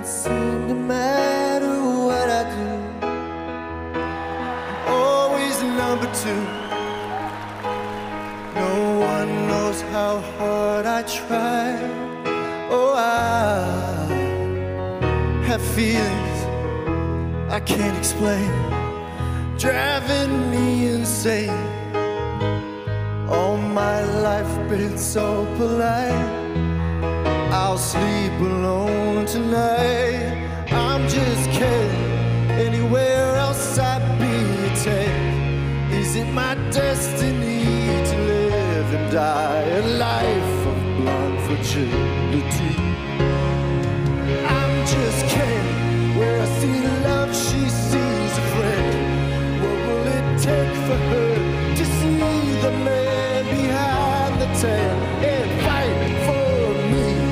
doesn't seem to matter what I do. I'm always number two. No one knows how hard I try. Oh, I have feelings I can't explain, driving me insane. All my life been so polite. I'll sleep alone tonight. I'm just kidding. Anywhere else I'd be a take. Is it my destiny to live and die a life of blind fragility? I'm just kidding. Where I see love, she sees a friend. What will it take for her to see the man behind the tail and fight for me?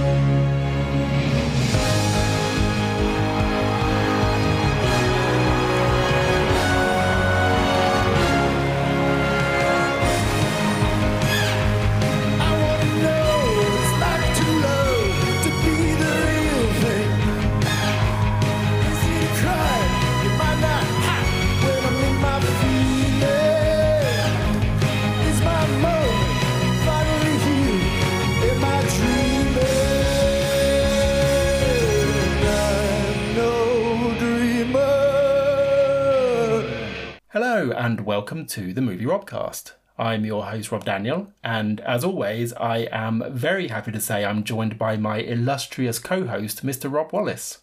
I wanna know what it's like to love, to be the real thing. Is it a crime? Am I not hot when I'm in my feelings? Is my moment finally here? Am I dreaming? I'm no dreamer. Hello and welcome to the Movie Robcast. I'm your host Rob Daniel, and as always I am very happy to say I'm joined by my illustrious co-host Mr. Rob Wallace.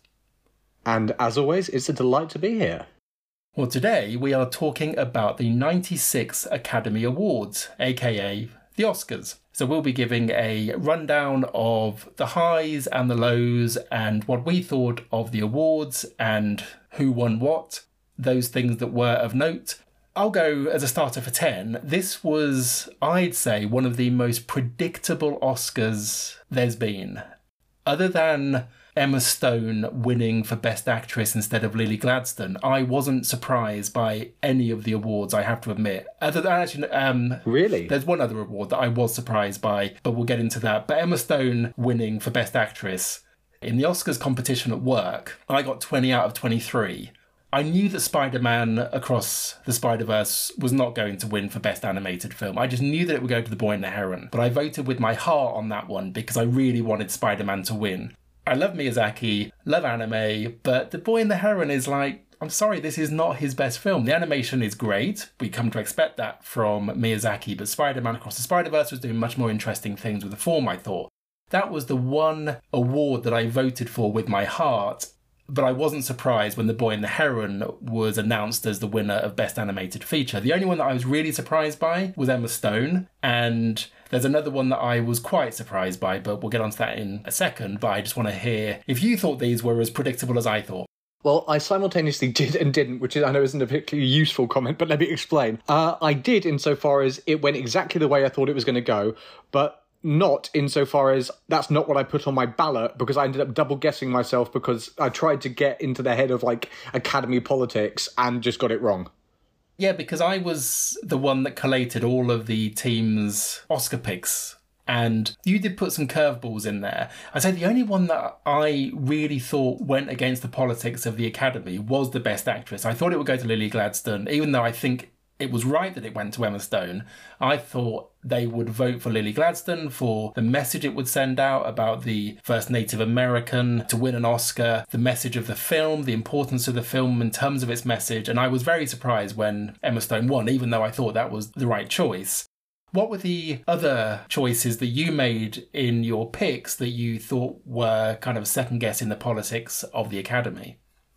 And as always, it's a delight to be here. Well, today we are talking about the 96 Academy Awards, aka the Oscars. So we'll be giving a rundown of the highs and the lows and what we thought of the awards and who won what, those things that were of note. I'll go as a starter for 10. This was, I'd say, one of the most predictable Oscars there's been. Other than Emma Stone winning for Best Actress instead of Lily Gladstone, I wasn't surprised by any of the awards, I have to admit. Other than actually, Really? There's one other award that I was surprised by, but we'll get into that. But Emma Stone winning for Best Actress. In the Oscars competition at work, I got 20 out of 23. I knew that Spider-Man Across the Spider-Verse was not going to win for Best Animated Film. I just knew that it would go to The Boy and the Heron. But I voted with my heart on that one because I really wanted Spider-Man to win. I love Miyazaki, love anime, but The Boy and the Heron is like, I'm sorry, this is not his best film. The animation is great. We come to expect that from Miyazaki, but Spider-Man Across the Spider-Verse was doing much more interesting things with the form, I thought. That was the one award that I voted for with my heart. But I wasn't surprised when The Boy and the Heron was announced as the winner of Best Animated Feature. The only one that I was really surprised by was Emma Stone. And there's another one that I was quite surprised by, but we'll get onto that in a second. But I just want to hear if you thought these were as predictable as I thought. Well, I simultaneously did and didn't, which I know isn't a particularly useful comment, but let me explain. I did insofar as it went exactly the way I thought it was going to go, but not insofar as that's not what I put on my ballot, because I ended up double guessing myself because I tried to get into the head of like Academy politics and just got it wrong. Yeah, because I was the one that collated all of the team's Oscar picks. And you did put some curveballs in there. I'd say the only one that I really thought went against the politics of the Academy was the Best Actress. I thought it would go to Lily Gladstone, even though I think it was right that it went to Emma Stone. I thought they would vote for Lily Gladstone for the message it would send out about the first Native American to win an Oscar, the message of the film, the importance of the film in terms of its message. And I was very surprised when Emma Stone won, even though I thought that was the right choice. What were the other choices that you made in your picks that you thought were kind of second guessing the politics of the Academy?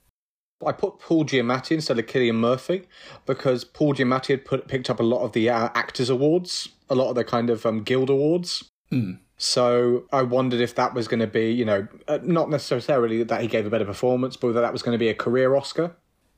I put Paul Giamatti instead of Cillian Murphy because Paul Giamatti had picked up a lot of the Actors Awards, a lot of the kind of Guild Awards. So I wondered if that was going to be, you know, not necessarily that he gave a better performance, but that was going to be a career Oscar.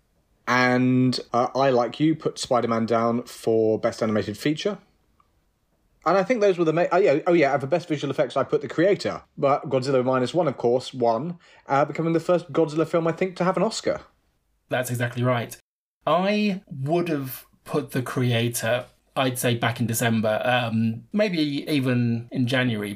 And I, like you, put Spider-Man down for Best Animated Feature. And I think those were the for Best Visual Effects, I put The Creator. But Godzilla Minus One, of course, won, becoming the first Godzilla film, I think, to have an Oscar. That's exactly right. I would have put The Creator, I'd say back in December, maybe even in January, but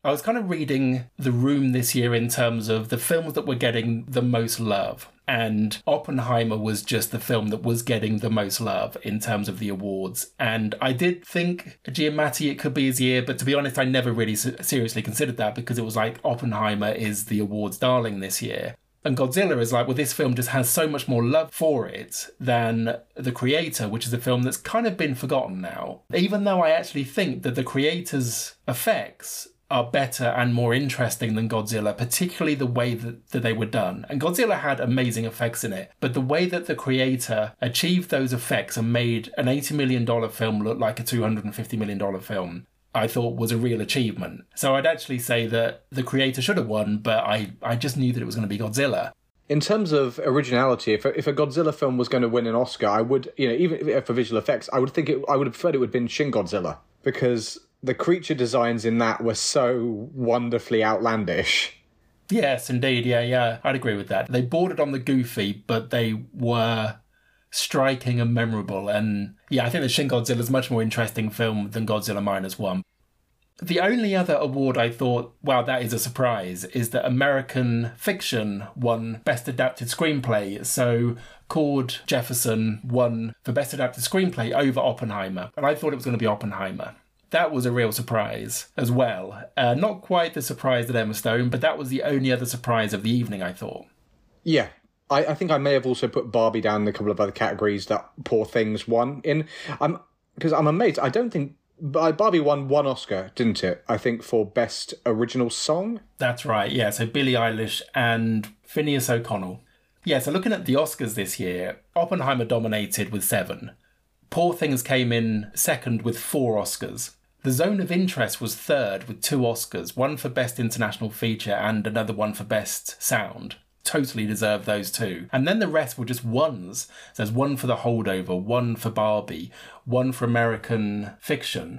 I was kind of reading the room this year in terms of the films that were getting the most love. And Oppenheimer was just the film that was getting the most love in terms of the awards. And I did think Giamatti, it could be his year, but to be honest, I never really seriously considered that because it was like Oppenheimer is the awards darling this year. And Godzilla is like, well, this film just has so much more love for it than The Creator, which is a film that's kind of been forgotten now. Even though I actually think that The Creator's effects are better and more interesting than Godzilla, particularly the way that they were done. And Godzilla had amazing effects in it, but the way that The Creator achieved those effects and made an $80 million film look like a $250 million film, I thought was a real achievement. So I'd actually say that The Creator should have won, but I just knew that it was going to be Godzilla. In terms of originality, if a Godzilla film was going to win an Oscar, I would, even for visual effects, I would have preferred it would have been Shin Godzilla, because the creature designs in that were so wonderfully outlandish. Yes, indeed. Yeah. I'd agree with that. They bordered on the goofy, but they were striking and memorable. And yeah, I think that Shin Godzilla is a much more interesting film than Godzilla Minus One. The only other award I thought, wow, that is a surprise, is that American Fiction won Best Adapted Screenplay. So Cord Jefferson won for Best Adapted Screenplay over Oppenheimer. And I thought it was going to be Oppenheimer. That was a real surprise as well. Not quite the surprise that Emma Stone, but that was the only other surprise of the evening, I thought. Yeah. I think I may have also put Barbie down in a couple of other categories that Poor Things won in. Because I'm amazed. I don't think... Barbie won one Oscar, didn't it? I think for Best Original Song? That's right, yeah. So Billie Eilish and Phineas O'Connell. Yeah, so looking at the Oscars this year, Oppenheimer dominated with 7. Poor Things came in second with 4 Oscars. The Zone of Interest was third with 2 Oscars, one for Best International Feature and another one for Best Sound. Totally deserved those 2. And then the rest were just ones. So there's one for The Holdover, one for Barbie, one for American Fiction,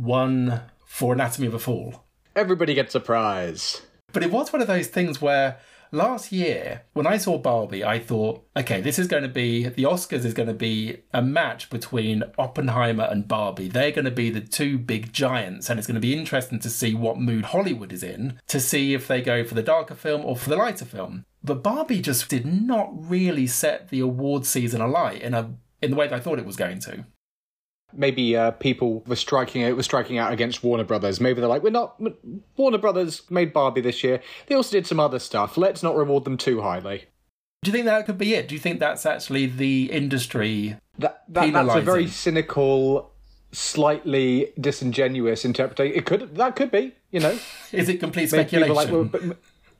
one for Anatomy of a Fall. Everybody gets a prize. But it was one of those things where last year, when I saw Barbie, I thought, okay, the Oscars is going to be a match between Oppenheimer and Barbie. They're going to be the 2 big giants, and it's going to be interesting to see what mood Hollywood is in, to see if they go for the darker film or for the lighter film. But Barbie just did not really set the award season alight in the way that I thought it was going to. Maybe people were striking out against Warner Brothers. Maybe they're like, Warner Brothers made Barbie this year. They also did some other stuff. Let's not reward them too highly. Do you think that could be it? Do you think that's actually the industry that's a very cynical, slightly disingenuous interpretation. That could be, Is it complete speculation?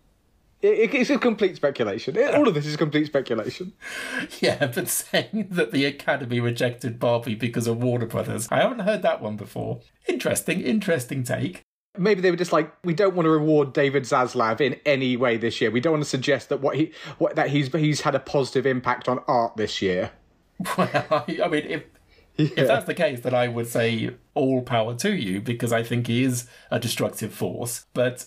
It's a complete speculation. All of this is complete speculation. Yeah, but saying that the Academy rejected Barbie because of Warner Brothers, I haven't heard that one before. Interesting take. Maybe they were just like, we don't want to reward David Zaslav in any way this year. We don't want to suggest that he's had a positive impact on art this year. Well, I mean, if that's the case, then I would say all power to you, because I think he is a destructive force. But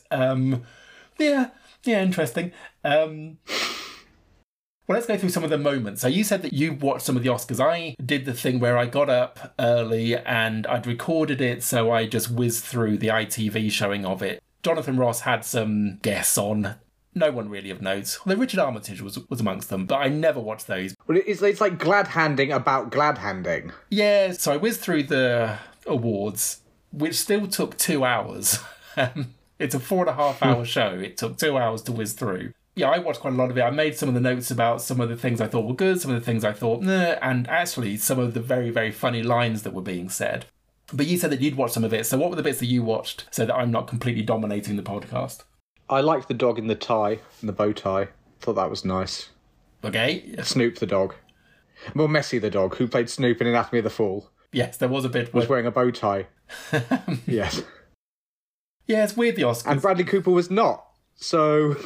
yeah, interesting. Well, let's go through some of the moments. So you said that you watched some of the Oscars. I did the thing where I got up early and I'd recorded it, so I just whizzed through the ITV showing of it. Jonathan Ross had some guests on. No one really of note. Although Richard Armitage was amongst them, but I never watched those. Well, it's like glad handing about glad handing. Yeah, so I whizzed through the awards, which still took 2 hours. It's a 4.5-hour show. It took 2 hours to whiz through. Yeah, I watched quite a lot of it. I made some of the notes about some of the things I thought were good, some of the things I thought, nah, and actually some of the very, very funny lines that were being said. But you said that you'd watched some of it, so what were the bits that you watched so that I'm not completely dominating the podcast? I liked the dog in the tie, in the bow tie. Thought that was nice. Okay. Snoop the dog. Well, Messi the dog, who played Snoop in Anatomy of the Fall. Yes, there was a bit... Was wearing a bow tie. Yes. Yeah, it's weird, the Oscars. And Bradley Cooper was not, so...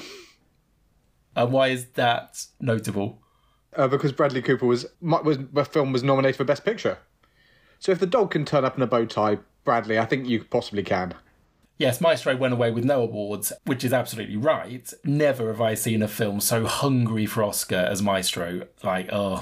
And why is that notable? Because Bradley Cooper the film was nominated for Best Picture. So if the dog can turn up in a bow tie, Bradley, I think you possibly can. Yes, Maestro went away with no awards, which is absolutely right. Never have I seen a film so hungry for Oscar as Maestro. Like, oh...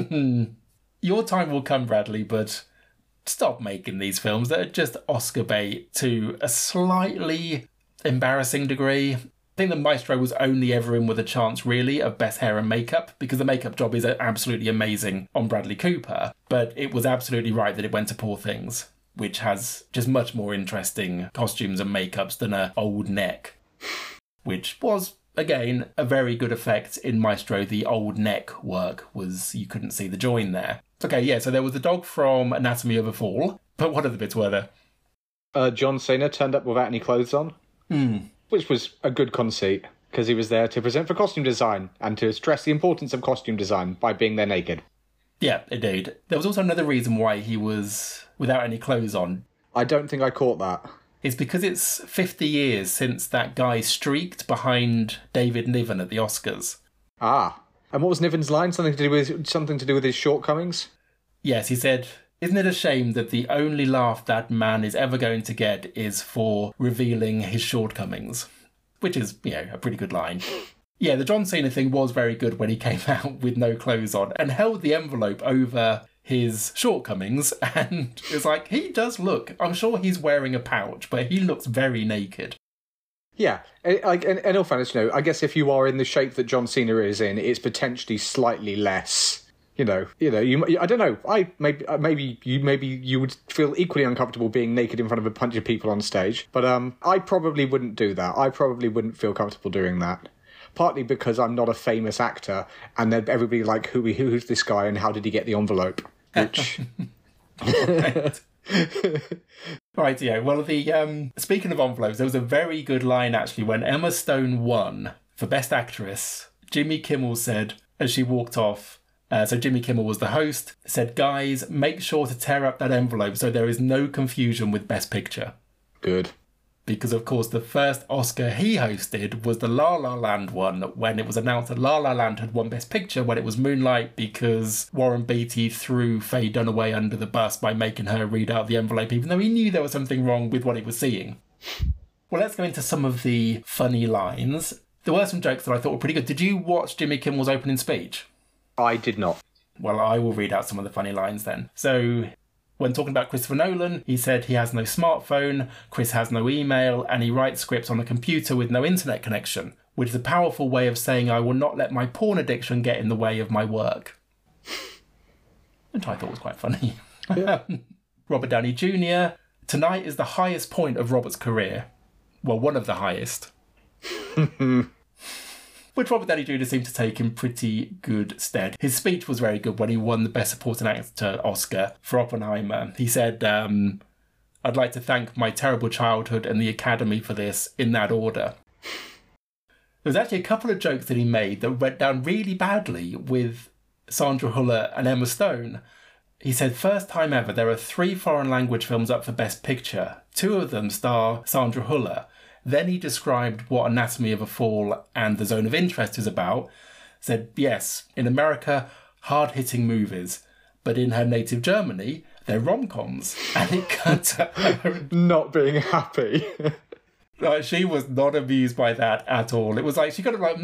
Your time will come, Bradley, but... Stop making these films that are just Oscar bait to a slightly embarrassing degree. I think the Maestro was only ever in with a chance, really, of best hair and makeup, because the makeup job is absolutely amazing on Bradley Cooper. But it was absolutely right that it went to Poor Things, which has just much more interesting costumes and makeups than a old neck, which was, again, a very good effect in Maestro. The old neck work was, you couldn't see the join there. Okay, yeah, so there was the dog from Anatomy of a Fall, but what other bits were there? John Cena turned up without any clothes on, which was a good conceit, because he was there to present for costume design and to stress the importance of costume design by being there naked. Yeah, indeed. There was also another reason why he was without any clothes on. I don't think I caught that. It's because it's 50 years since that guy streaked behind David Niven at the Oscars. Ah. And what was Niven's line? Something to do with his shortcomings? Yes, he said, "Isn't it a shame that the only laugh that man is ever going to get is for revealing his shortcomings?" Which is, a pretty good line. Yeah, the John Cena thing was very good when he came out with no clothes on and held the envelope over his shortcomings, and it's like, he does look, I'm sure he's wearing a pouch, but he looks very naked. Yeah, and in all fairness, I guess if you are in the shape that John Cena is in, it's potentially slightly less. I don't know. Maybe you would feel equally uncomfortable being naked in front of a bunch of people on stage, but I probably wouldn't do that. I probably wouldn't feel comfortable doing that. Partly because I'm not a famous actor, and then everybody like, who's this guy, and how did he get the envelope? Which. Right, yeah. Well, speaking of envelopes, there was a very good line, actually, when Emma Stone won for Best Actress. Jimmy Kimmel said, as she walked off, so Jimmy Kimmel was the host, said, "Guys, make sure to tear up that envelope so there is no confusion with Best Picture." Good. Because, of course, the first Oscar he hosted was the La La Land one, when it was announced that La La Land had won Best Picture, when it was Moonlight, because Warren Beatty threw Faye Dunaway under the bus by making her read out the envelope, even though he knew there was something wrong with what he was seeing. Well, let's go into some of the funny lines. There were some jokes that I thought were pretty good. Did you watch Jimmy Kimmel's opening speech? I did not. Well, I will read out some of the funny lines then. So, when talking about Christopher Nolan, he said he has no smartphone, Chris has no email, and he writes scripts on a computer with no internet connection, which is a powerful way of saying I will not let my porn addiction get in the way of my work. Which I thought was quite funny. Yeah. Robert Downey Jr. Tonight is the highest point of Robert's career. Well, one of the highest. Which Robert Downey Jr. seemed to take in pretty good stead. His speech was very good when he won the Best Supporting Actor Oscar for Oppenheimer. He said, "I'd like to thank my terrible childhood and the Academy for this, in that order." There was actually a couple of jokes that he made that went down really badly with Sandra Hüller and Emma Stone. He said, "First time ever, there are 3 foreign language films up for Best Picture. 2 of them star Sandra Hüller." Then he described what Anatomy of a Fall and The Zone of Interest is about. Said, "Yes, in America, hard-hitting movies. But in her native Germany, they're rom-coms." And it cut to her. Not being happy. Like, she was not amused by that at all. It was like, she kind of like,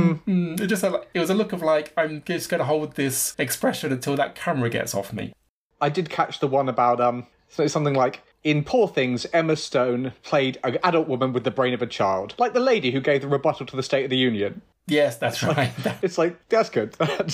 It was a look of like, I'm just going to hold this expression until that camera gets off me. I did catch the one about, something like, in Poor Things, Emma Stone played an adult woman with the brain of a child. Like the lady who gave the rebuttal to the State of the Union. Yes, that's right. It's like, that's good.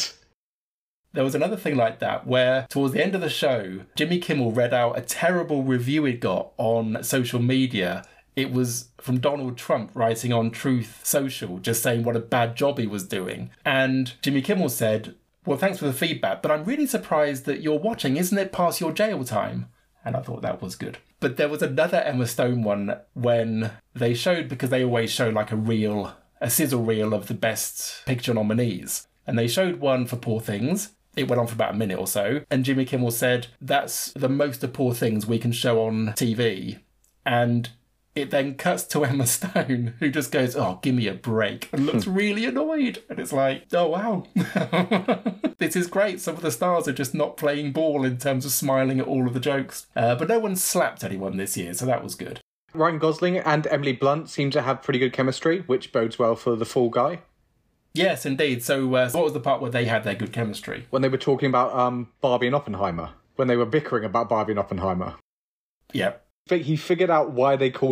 There was another thing like that where, towards the end of the show, Jimmy Kimmel read out a terrible review he'd got on social media. It was from Donald Trump writing on Truth Social, just saying what a bad job he was doing. And Jimmy Kimmel said, "Well, thanks for the feedback, but I'm really surprised that you're watching. Isn't it past your jail time?" And I thought that was good. But there was another Emma Stone one when they showed, because they always show like a sizzle reel of the Best Picture nominees. And they showed one for Poor Things. It went on for about a minute or so. And Jimmy Kimmel said, "That's the most of Poor Things we can show on TV." And it then cuts to Emma Stone, who just goes, "Oh, give me a break," and looks really annoyed. And it's like, oh, wow. This is great. Some of the stars are just not playing ball in terms of smiling at all of the jokes. But no one slapped anyone this year, so that was good. Ryan Gosling and Emily Blunt seem to have pretty good chemistry, which bodes well for The Fall Guy. Yes, indeed. So what was the part where they had their good chemistry? When they were talking about Barbie and Oppenheimer. When they were bickering about Barbie and Oppenheimer. Yep. He figured out why they called it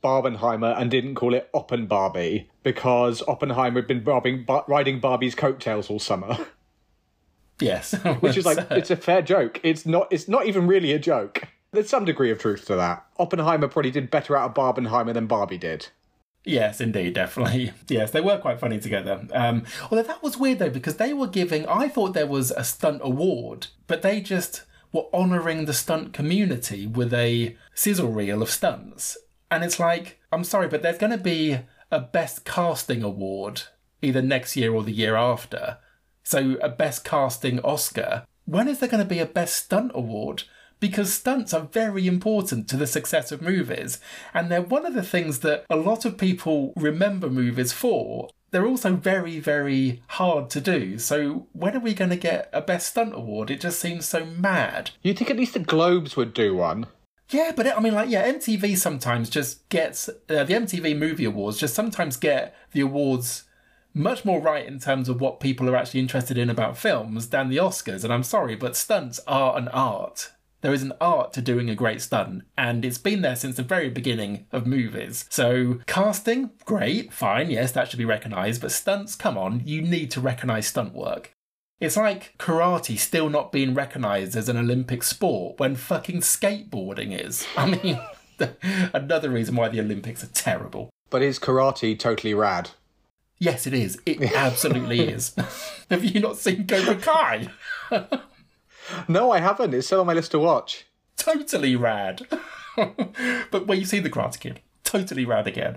Barbenheimer and didn't call it Oppenbarbie because Oppenheimer had been riding Barbie's coattails all summer. Yes. Which is like, it's a fair joke. It's not even really a joke. There's some degree of truth to that. Oppenheimer probably did better out of Barbenheimer than Barbie did. Yes, indeed, definitely. Yes, they were quite funny together. Although that was weird, though, because they were giving... I thought there was a stunt award, but they just were honouring the stunt community with a sizzle reel of stunts. And it's like, I'm sorry, but there's going to be a Best Casting Award either next year or the year after. So a Best Casting Oscar. When is there going to be a Best Stunt Award? Because stunts are very important to the success of movies. And they're one of the things that a lot of people remember movies for. They're also very, very hard to do. So when are we going to get a Best Stunt Award? It just seems so mad. You'd think at least the Globes would do one. Yeah, but MTV sometimes just gets... the MTV Movie Awards just sometimes get the awards much more right in terms of what people are actually interested in about films than the Oscars. And I'm sorry, but stunts are an art. There is an art to doing a great stunt, and it's been there since the very beginning of movies. So casting, great, fine, yes, that should be recognised, but stunts, come on, you need to recognise stunt work. It's like karate still not being recognised as an Olympic sport when fucking skateboarding is. I mean, another reason why the Olympics are terrible. But is karate totally rad? Yes, it is. It absolutely is. Have you not seen Cobra Kai? No, I haven't. It's still on my list to watch. Totally rad. But when you see the Karate Kid, totally rad again.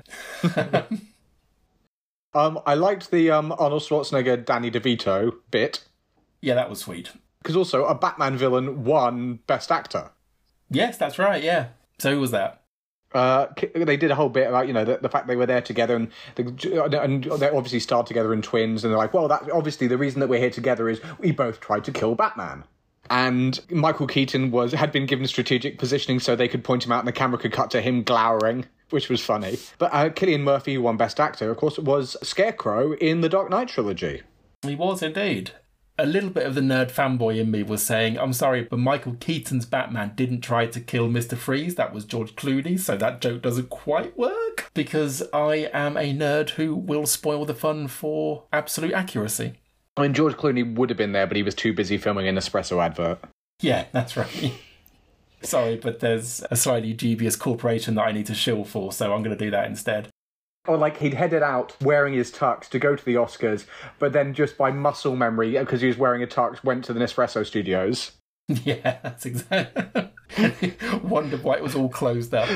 I liked the Arnold Schwarzenegger, Danny DeVito bit. Yeah, that was sweet. Because also, a Batman villain won Best Actor. Yes, that's right, yeah. So who was that? They did a whole bit about, the fact they were there together and they obviously starred together in Twins, and they're like, well, that obviously the reason that we're here together is we both tried to kill Batman. And Michael Keaton had been given strategic positioning so they could point him out and the camera could cut to him glowering, which was funny. But Cillian Murphy, who won Best Actor, of course, was Scarecrow in the Dark Knight trilogy. He was indeed. A little bit of the nerd fanboy in me was saying, I'm sorry, but Michael Keaton's Batman didn't try to kill Mr. Freeze. That was George Clooney, so that joke doesn't quite work. Because I am a nerd who will spoil the fun for absolute accuracy. I mean, George Clooney would have been there, but he was too busy filming an Nespresso advert. Yeah, that's right. Sorry, but there's a slightly dubious corporation that I need to shill for, so I'm going to do that instead. Or like he'd headed out wearing his tux to go to the Oscars, but then just by muscle memory, because he was wearing a tux, went to the Nespresso studios. Yeah, that's exactly... Wondered why it was all closed up.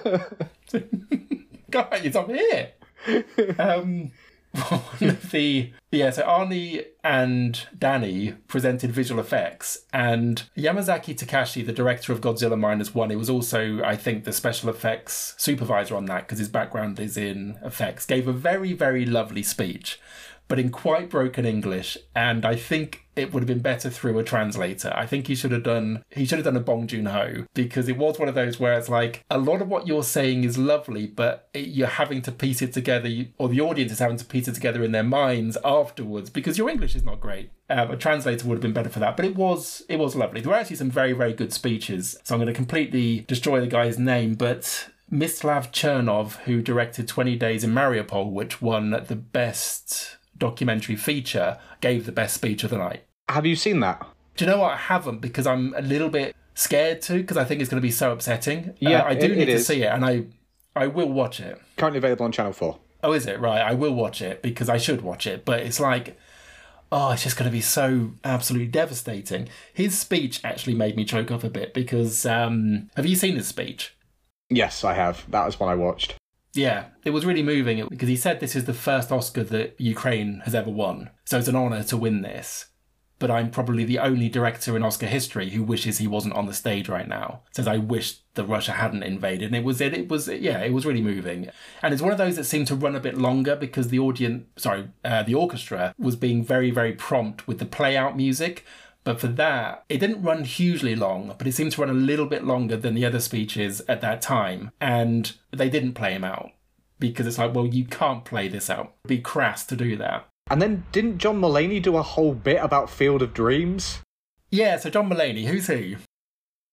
Guys, I'm here! So Arnie and Danny presented visual effects, and Yamazaki Takashi, the director of Godzilla -1, he was also, I think, the special effects supervisor on that because his background is in effects, gave a very, very lovely speech, but in quite broken English, and I think it would have been better through a translator. I think he should have done a Bong Joon-ho, because it was one of those where it's like, a lot of what you're saying is lovely, but you're having to piece it together, or the audience is having to piece it together in their minds afterwards, because your English is not great. A translator would have been better for that, but it was lovely. There were actually some very, very good speeches, so I'm going to completely destroy the guy's name, but Mislav Chernov, who directed 20 Days in Mariupol, which won the best documentary feature, gave the best speech of the night. Have you seen that? Do you know what? I haven't, because I'm a little bit scared to, because I think it's going to be so upsetting. Yeah, I do need to see it, and I will watch it. Currently available on Channel 4. Oh, is it? Right, I will watch it, because I should watch it, but it's like, it's just going to be so absolutely devastating. His speech actually made me choke up a bit, because, have you seen his speech? Yes, I have. That was one I watched. Yeah, it was really moving because he said this is the first Oscar that Ukraine has ever won. So it's an honour to win this. But I'm probably the only director in Oscar history who wishes he wasn't on the stage right now. Says, I wish that Russia hadn't invaded. And it was really moving. And it's one of those that seemed to run a bit longer because the orchestra was being very, very prompt with the play out music. But for that, it didn't run hugely long, but it seemed to run a little bit longer than the other speeches at that time. And they didn't play him out because it's like, well, you can't play this out. It'd be crass to do that. And then didn't John Mulaney do a whole bit about Field of Dreams? Yeah, so John Mulaney, who's he?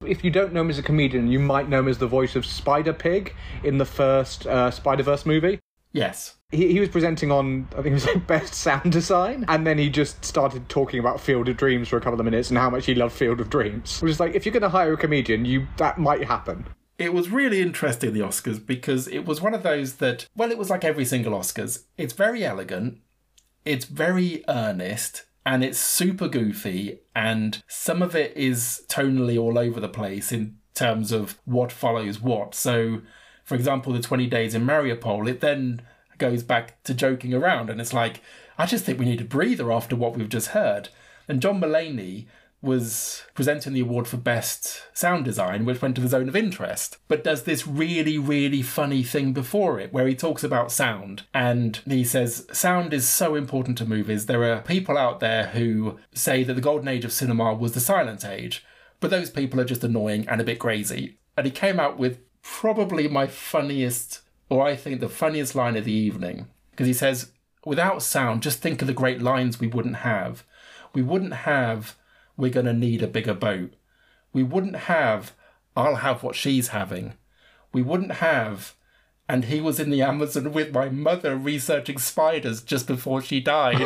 If you don't know him as a comedian, you might know him as the voice of Spider-Pig in the first Spider-Verse movie. Yes. He was presenting on, I think it was like Best Sound Design, and then he just started talking about Field of Dreams for a couple of minutes and how much he loved Field of Dreams. Which is like, if you're going to hire a comedian, that might happen. It was really interesting, the Oscars, because it was one of those that, well, it was like every single Oscars. It's very elegant, it's very earnest, and it's super goofy, and some of it is tonally all over the place in terms of what follows what. So, for example, the 20 Days in Mariupol, it then goes back to joking around, and it's like, I just think we need a breather after what we've just heard. And John Mulaney was presenting the award for Best Sound Design, which went to the Zone of Interest, but does this really, really funny thing before it, where he talks about sound, and he says, sound is so important to movies. There are people out there who say that the golden age of cinema was the silent age, but those people are just annoying and a bit crazy. And he came out with probably my funniest, or I think the funniest line of the evening, because he says, without sound, just think of the great lines we wouldn't have. We wouldn't have, we're going to need a bigger boat. We wouldn't have, I'll have what she's having. We wouldn't have, and he was in the Amazon with my mother researching spiders just before she died.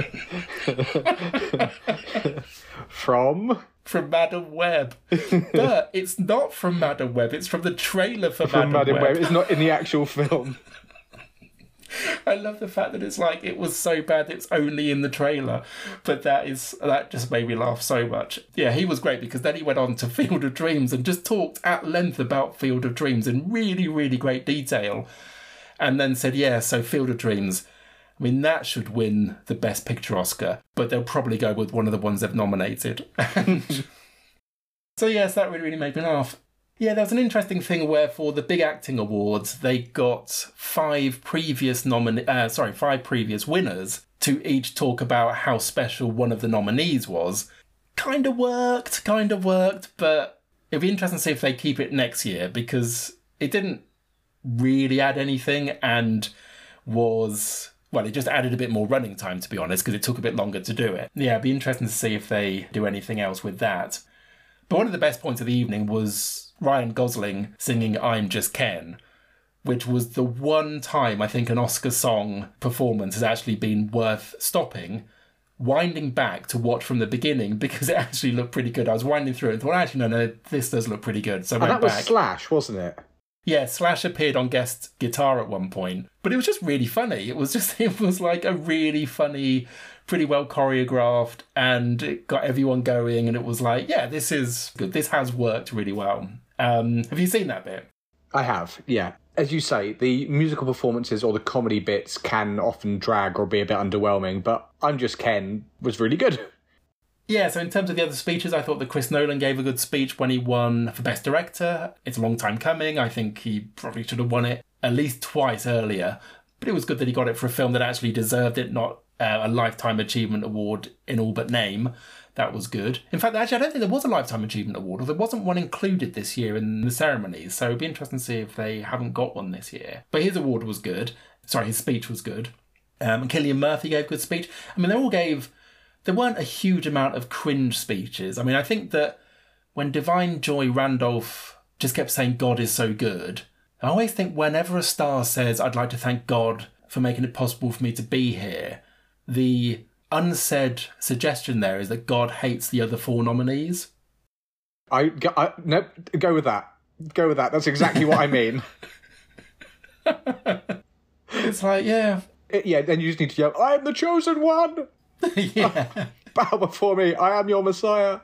From Madam Web. But it's not from Madam Web, it's from the trailer for Madam Web. It's not in the actual film. I love the fact that it's like, it was so bad it's only in the trailer. But that just made me laugh so much. Yeah, he was great, because then he went on to Field of Dreams and just talked at length about Field of Dreams in really, really great detail. And then said, yeah, so Field of Dreams, I mean, that should win the Best Picture Oscar, but they'll probably go with one of the ones they've nominated. So yes, that really, really made me laugh. Yeah, there was an interesting thing where for the Big Acting Awards, they got five previous winners to each talk about how special one of the nominees was. Kind of worked, but it'll be interesting to see if they keep it next year, because it didn't really add anything and was... Well, it just added a bit more running time, to be honest, because it took a bit longer to do it. Yeah, it'd be interesting to see if they do anything else with that. But one of the best points of the evening was Ryan Gosling singing I'm Just Ken, which was the one time I think an Oscar song performance has actually been worth stopping, winding back to watch from the beginning, because it actually looked pretty good. I was winding through it and thought, actually, no, this does look pretty good. So I went back. Was Slash, wasn't it? Yeah, Slash appeared on guest guitar at one point, but it was just really funny. It was like a really funny, pretty well choreographed, and it got everyone going, and it was like, yeah, this is good. This has worked really well. Have you seen that bit? I have, yeah. As you say, the musical performances or the comedy bits can often drag or be a bit underwhelming, but I'm Just Ken was really good. Yeah, so in terms of the other speeches, I thought that Chris Nolan gave a good speech when he won for Best Director. It's a long time coming. I think he probably should have won it at least twice earlier. But it was good that he got it for a film that actually deserved it, not a Lifetime Achievement Award in all but name. That was good. In fact, actually, I don't think there was a Lifetime Achievement Award, or there wasn't one included this year in the ceremonies. So it'd be interesting to see if they haven't got one this year. But his award was good. Sorry, his speech was good. And Cillian Murphy gave a good speech. I mean, they all gave... There weren't a huge amount of cringe speeches. I mean, I think that when Divine Joy Randolph just kept saying God is so good, I always think whenever a star says, I'd like to thank God for making it possible for me to be here, the unsaid suggestion there is that God hates the other four nominees. No, go with that. Go with that. That's exactly what I mean. It's like, yeah. Yeah, then you just need to yell, I am the chosen one! Yeah. Bow before me, I am your Messiah.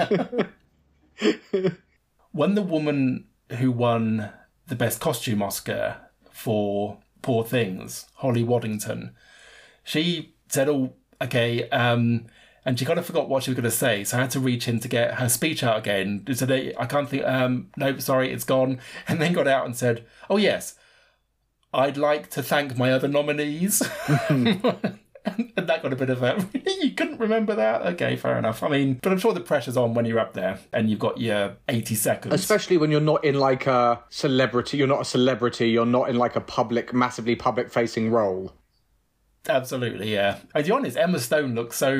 When the woman who won the Best Costume Oscar for Poor Things, Holly Waddington, she said, oh, okay, and she kind of forgot what she was going to say, so I had to reach in to get her speech out again. She said, I can't think, no, sorry, it's gone. And then got out and said, oh, yes, I'd like to thank my other nominees. And that got a bit of a, you couldn't remember that? Okay, fair enough. I mean, but I'm sure the pressure's on when you're up there and you've got your 80 seconds. Especially when you're not in like a celebrity, you're not a celebrity, you're not in like a massively public-facing role. Absolutely, yeah. To be honest, Emma Stone looked so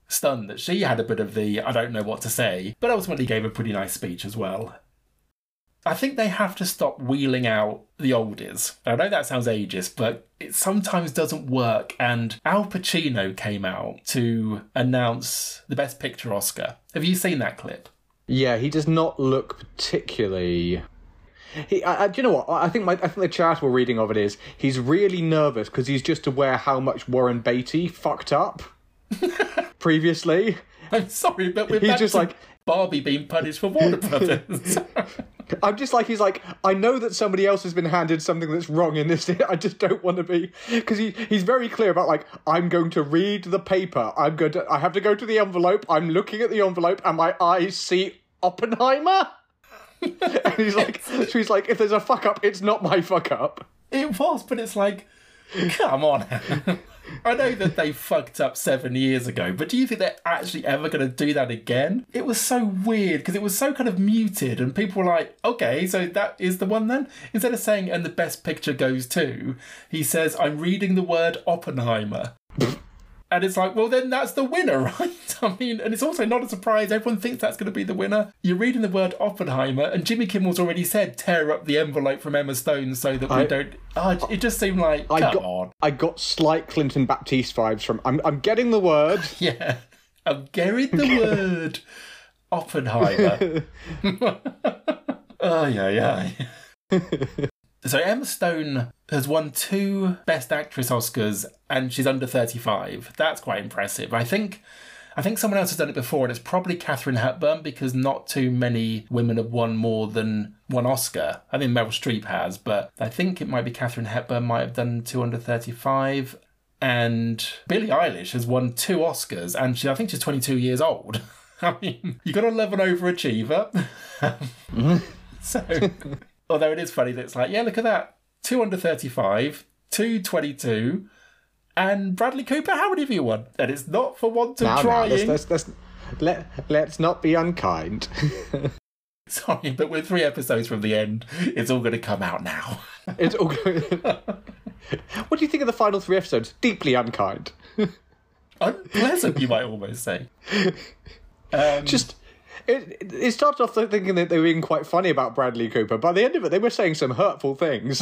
stunned that she had a bit of the I don't know what to say, but ultimately gave a pretty nice speech as well. I think they have to stop wheeling out the oldies. I know that sounds ageist, but it sometimes doesn't work. And Al Pacino came out to announce the Best Picture Oscar. Have you seen that clip? Yeah, he does not look particularly... do you know what? I think the charitable reading of it is he's really nervous because he's just aware how much Warren Beatty fucked up previously. I'm sorry, but we're he's back just to like Barbie being punished for Warner Brothers. I'm just like, he's like, I know that somebody else has been handed something that's wrong in this. I just don't want to be, because he's very clear about like, I'm going to read the paper. I have to go to the envelope. I'm looking at the envelope and my eyes see Oppenheimer. And he's like, so he's like, if there's a fuck up, it's not my fuck up. It was, but it's like, come on. I know that they fucked up 7 years ago, but do you think they're actually ever going to do that again? It was so weird because it was so kind of muted and people were like, okay, so that is the one then? Instead of saying, and the best picture goes to, he says, I'm reading the word Oppenheimer. And it's like, well, then that's the winner, right? I mean, and it's also not a surprise. Everyone thinks that's going to be the winner. You're reading the word Oppenheimer, and Jimmy Kimmel's already said, tear up the envelope from Emma Stone so that we don't... Oh, it just seemed like, come on. I got slight Clinton Baptiste vibes from, I'm getting the word. Yeah, I'm getting the word Oppenheimer. Oh, yeah. So Emma Stone has won 2 Best Actress Oscars and she's under 35. That's quite impressive. I think someone else has done it before and it's probably Katharine Hepburn because not too many women have won more than one Oscar. I think Meryl Streep has, but I think it might be Katharine Hepburn might have done 2 under 35. And Billie Eilish has won 2 Oscars and I think she's 22 years old. I mean, you got to love an overachiever. So... Although it is funny that it's like, yeah, look at that. 2 under 35, 2 22, and Bradley Cooper, how many have you won? And it's not for want of trying. Let's not be unkind. Sorry, but we're 3 episodes from the end. It's all going to come out now. It's all going. What do you think of the final 3 episodes? Deeply unkind. Unpleasant, you might almost say. It started off thinking that they were being quite funny about Bradley Cooper. By the end of it, they were saying some hurtful things.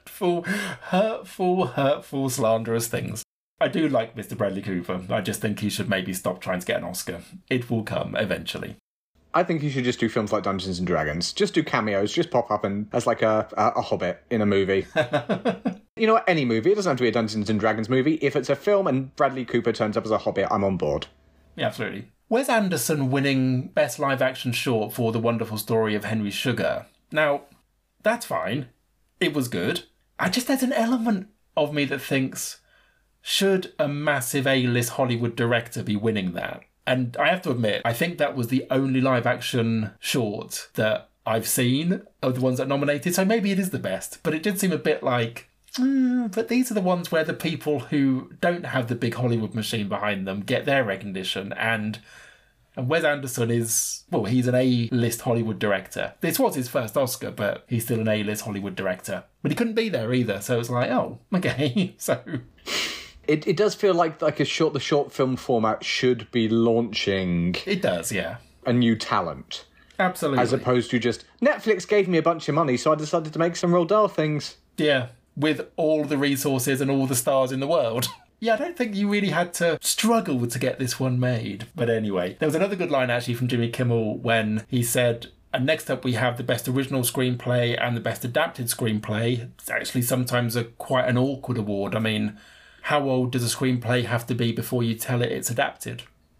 Hurtful, slanderous things. I do like Mr. Bradley Cooper. I just think he should maybe stop trying to get an Oscar. It will come eventually. I think he should just do films like Dungeons and Dragons. Just do cameos. Just pop up and as like a hobbit in a movie. You know what? Any movie. It doesn't have to be a Dungeons and Dragons movie. If it's a film and Bradley Cooper turns up as a hobbit, I'm on board. Yeah, absolutely. Wes Anderson winning Best Live Action Short for The Wonderful Story of Henry Sugar. Now, that's fine. It was good. There's an element of me that thinks, should a massive A-list Hollywood director be winning that? And I have to admit, I think that was the only live action short that I've seen of the ones that nominated, so maybe it is the best. But it did seem a bit like... but these are the ones where the people who don't have the big Hollywood machine behind them get their recognition. And Wes Anderson is, well, he's an A-list Hollywood director. This was his first Oscar, but he's still an A-list Hollywood director. But he couldn't be there either, so it's like, oh, okay. So it does feel like the short film format should be launching. It does, yeah. A new talent. Absolutely. As opposed to just, Netflix gave me a bunch of money, so I decided to make some Roald Dahl things. Yeah. With all the resources and all the stars in the world. Yeah, I don't think you really had to struggle to get this one made. But anyway, there was another good line actually from Jimmy Kimmel when he said, and next up we have the Best Original Screenplay and the Best Adapted Screenplay. It's actually sometimes quite an awkward award. I mean, how old does a screenplay have to be before you tell it it's adapted?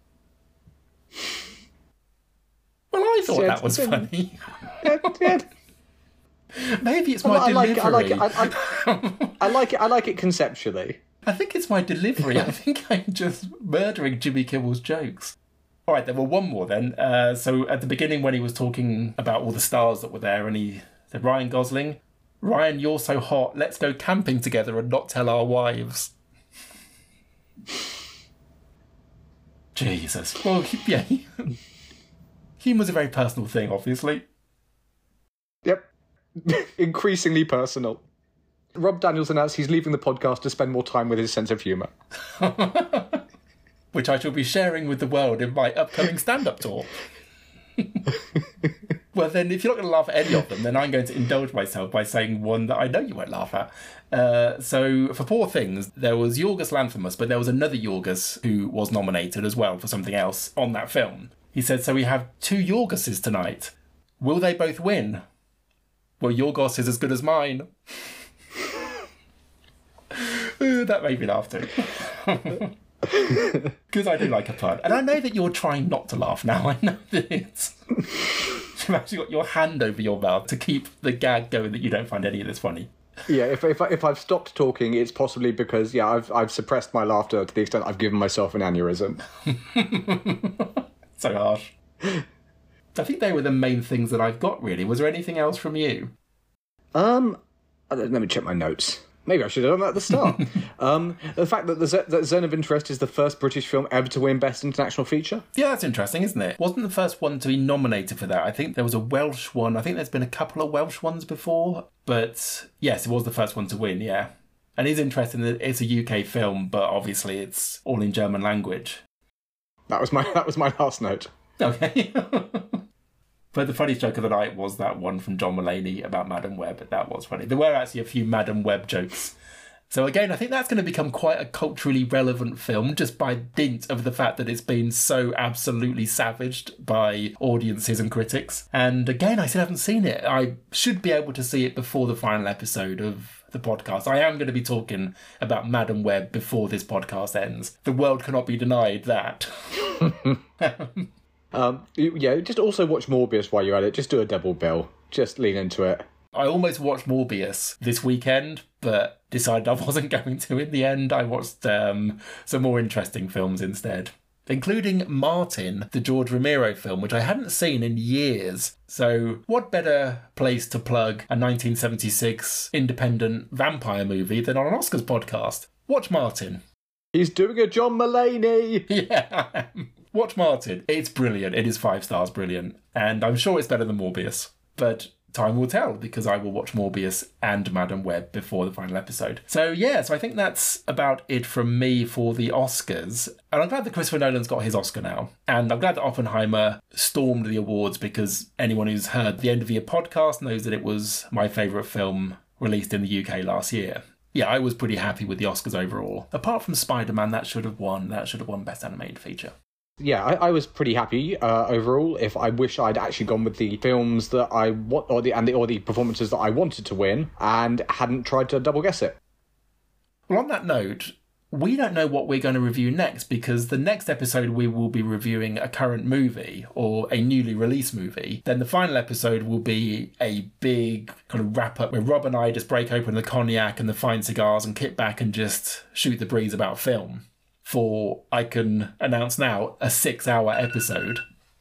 Well, I thought that was funny. Maybe it's my delivery. I like it conceptually. I think it's my delivery. I think I'm just murdering Jimmy Kimmel's jokes. All right, then. Well, one more then. So at the beginning when he was talking about all the stars that were there and he said, Ryan Gosling, Ryan, you're so hot. Let's go camping together and not tell our wives. Jesus. Well, yeah. Humour's a very personal thing, obviously. Yep. Increasingly personal. Rob Daniels announced he's leaving the podcast to spend more time with his sense of humour. Well, which I shall be sharing with the world in my upcoming stand-up tour. Well, then, if you're not going to laugh at any of them, then I'm going to indulge myself by saying one that I know you won't laugh at. So, for Poor Things, there was Yorgos Lanthimos, but there was another Yorgos who was nominated as well for something else on that film. He said, so we have 2 Yorgoses tonight. Will they both win? Well, Yorgos is as good as mine. That made me laugh too. Because I do like a pun. And I know that you're trying not to laugh now. I know that it's... You've actually got your hand over your mouth to keep the gag going that you don't find any of this funny. Yeah, if I've stopped talking, it's possibly because, I've suppressed my laughter to the extent I've given myself an aneurysm. So harsh. I think they were the main things that I've got, really. Was there anything else from you? Let me check my notes. Maybe I should have done that at the start. The fact that Zone of Interest is the first British film ever to win Best International Feature. Yeah, that's interesting, isn't it? Wasn't the first one to be nominated for that. I think there was a Welsh one. I think there's been a couple of Welsh ones before. But yes, it was the first one to win, yeah. And it's interesting that it's a UK film, but obviously it's all in German language. That was my last note. Okay. But the funniest joke of the night was that one from John Mulaney about Madam Web. That was funny. There were actually a few Madam Web jokes. So again, I think that's going to become quite a culturally relevant film just by dint of the fact that it's been so absolutely savaged by audiences and critics. And again, I still haven't seen it. I should be able to see it before the final episode of the podcast. I am going to be talking about Madam Web before this podcast ends. The world cannot be denied that. Just also watch Morbius while you're at it. Just do a double bill. Just lean into it. I almost watched Morbius this weekend, but decided I wasn't going to in the end. I watched some more interesting films instead, including Martin, the George Romero film, which I hadn't seen in years. So what better place to plug a 1976 independent vampire movie than on an Oscars podcast? Watch Martin. He's doing a John Mulaney! Yeah, watch Martin. It's brilliant. It is 5 stars brilliant. And I'm sure it's better than Morbius. But time will tell, because I will watch Morbius and Madam Web before the final episode. So I think that's about it from me for the Oscars. And I'm glad that Christopher Nolan's got his Oscar now. And I'm glad that Oppenheimer stormed the awards, because anyone who's heard the End of Year podcast knows that it was my favourite film released in the UK last year. Yeah, I was pretty happy with the Oscars overall. Apart from Spider-Man, that should have won Best Animated Feature. Yeah, I was pretty happy overall. If I wish I'd actually gone with the films that I want, or the performances that I wanted to win, and hadn't tried to double guess it. Well, on that note, we don't know what we're going to review next, because the next episode we will be reviewing a current movie or a newly released movie. Then the final episode will be a big kind of wrap up where Rob and I just break open the cognac and the fine cigars and kick back and just shoot the breeze about film. For, I can announce now, a 6-hour episode.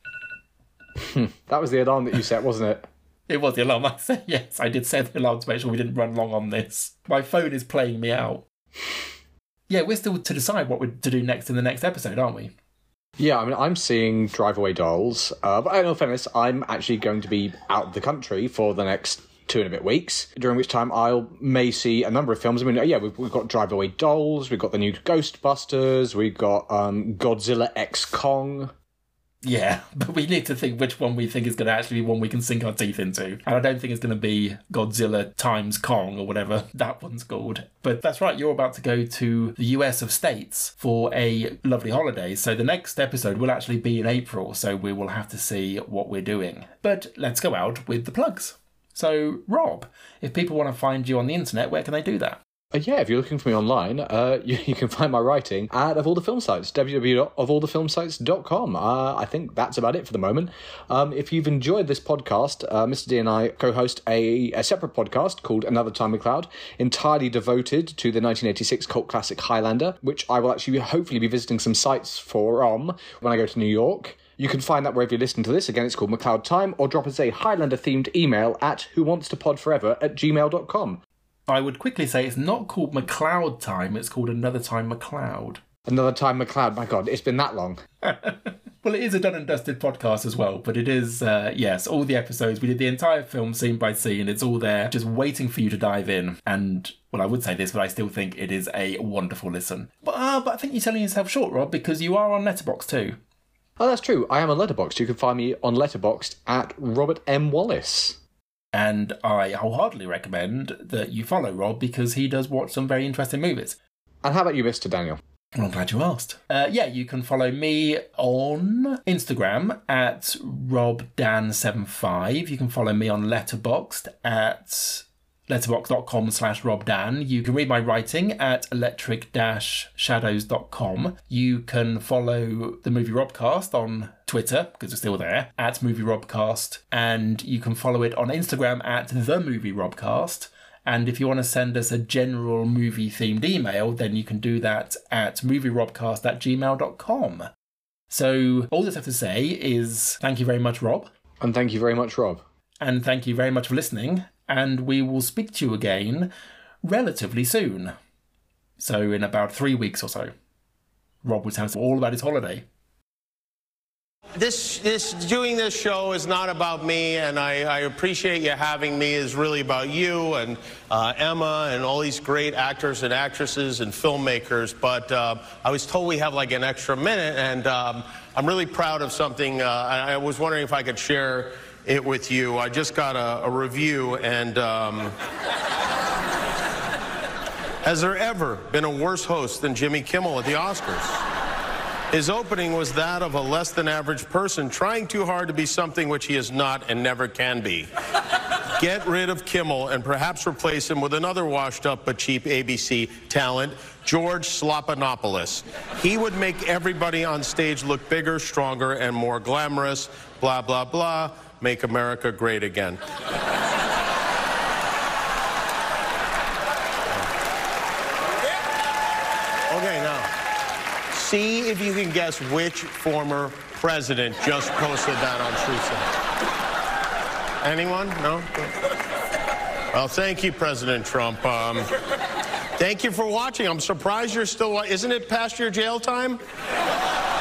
That was the alarm that you set, wasn't it? It was the alarm. I said, yes, I did set the alarm to make sure we didn't run long on this. My phone is playing me out. Yeah, we're still to decide what we're to do next in the next episode, aren't we? Yeah, I mean, I'm seeing Drive Away Dolls. But in all fairness, I'm actually going to be out of the country for the next 2 and a bit weeks, during which time I may see a number of films. I mean, yeah, we've got Drive Away Dolls, we've got the new Ghostbusters, we've got Godzilla X Kong. Yeah, but we need to think which one we think is going to actually be one we can sink our teeth into. And I don't think it's going to be Godzilla times Kong or whatever that one's called. But that's right, you're about to go to the US of States for a lovely holiday. So the next episode will actually be in April, so we will have to see what we're doing. But let's go out with the plugs. So, Rob, if people want to find you on the internet, where can they do that? Yeah, if you're looking for me online, you can find my writing at Of All the Film Sites, www.ofallthefilmsites.com. I think that's about it for the moment. If you've enjoyed this podcast, Mr. D and I co-host a separate podcast called Another Time McCloud, entirely devoted to the 1986 cult classic Highlander, which I will actually hopefully be visiting some sites for when I go to New York. You can find that wherever you listen to this. Again, it's called McCloud Time, or drop us a Highlander-themed email at whowantstopodforever@gmail.com. I would quickly say it's not called McCloud Time, it's called Another Time McCloud. Another Time McCloud, my God, it's been that long. Well, it is a done and dusted podcast as well, but it is, yes, all the episodes. We did the entire film scene by scene. It's all there, just waiting for you to dive in. And, well, I would say this, but I still think it is a wonderful listen. But I think you're selling yourself short, Rob, because you are on Letterboxd too. Oh, that's true. I am on Letterboxd. You can find me on Letterboxd at Robert M. Wallace. And I wholeheartedly recommend that you follow Rob because he does watch some very interesting movies. And how about you, Mr. Daniel? Well, I'm glad you asked. You can follow me on Instagram at robdan75. You can follow me on Letterboxd at letterboxd.com/robdan. You can read my writing at electric-shadows.com. You can follow the Movie Robcast on Twitter, because we're still there, at Movie Robcast. And you can follow it on Instagram at The Movie Robcast. And if you want to send us a general movie-themed email, then you can do that at movierobcast@gmail.com. So all that's have to say is thank you very much, Rob. And thank you very much, Rob. And thank you very much for listening. And we will speak to you again relatively soon. So in about 3 weeks or so. Rob will tell us all about his holiday. Doing this show is not about me, and I appreciate you having me. It's really about you and Emma and all these great actors and actresses and filmmakers. But I was told we have like an extra minute, and I'm really proud of something. I was wondering if I could share it with you. I just got a review, and has there ever been a worse host than Jimmy Kimmel at the Oscars? His opening was that of a less-than-average person trying too hard to be something which he is not and never can be. Get rid of Kimmel and perhaps replace him with another washed-up but cheap ABC talent, George Slopanopoulos. He would make everybody on stage look bigger, stronger, and more glamorous. Blah, blah, blah. Make America great again. Okay, now. See if you can guess which former president just posted that on Truth. Anyone? No? Well, thank you, President Trump. Thank you for watching. I'm surprised you're still... Isn't it past your jail time?